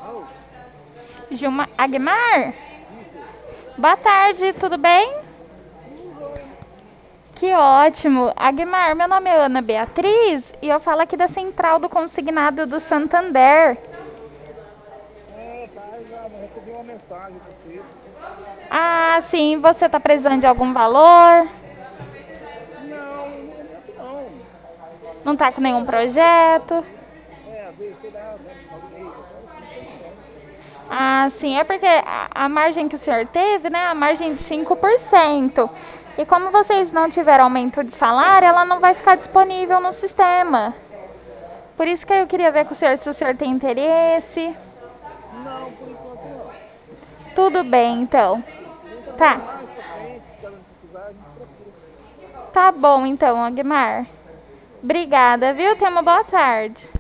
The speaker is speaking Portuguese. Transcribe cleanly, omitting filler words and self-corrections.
Alô? Gilma Agmar? Isso. Boa tarde, tudo bem? Tudo jóia. Que ótimo. Agmar, meu nome é Ana Beatriz e eu falo aqui da Central do Consignado do Santander. Tá, eu já recebi uma mensagem de você. Ah, sim, você está precisando de algum valor? Não, no momento não. Não está com nenhum Só, projeto? sei lá, né, no final do mês. Agora sim, tô precisando. Ah, sim, é porque a margem que o senhor teve, né, a margem de 5%. E como vocês não tiveram aumento de salário, ela não vai ficar disponível no sistema. Por isso que eu queria ver com o senhor se o senhor tem interesse. Não, por enquanto não. Tudo bem, então. Tá? A gente vê Tá. mais pra frente, quando precisar, a gente procura. Tá bom, então, Agmar. Tá bom. Obrigada, viu? Tenha uma boa tarde.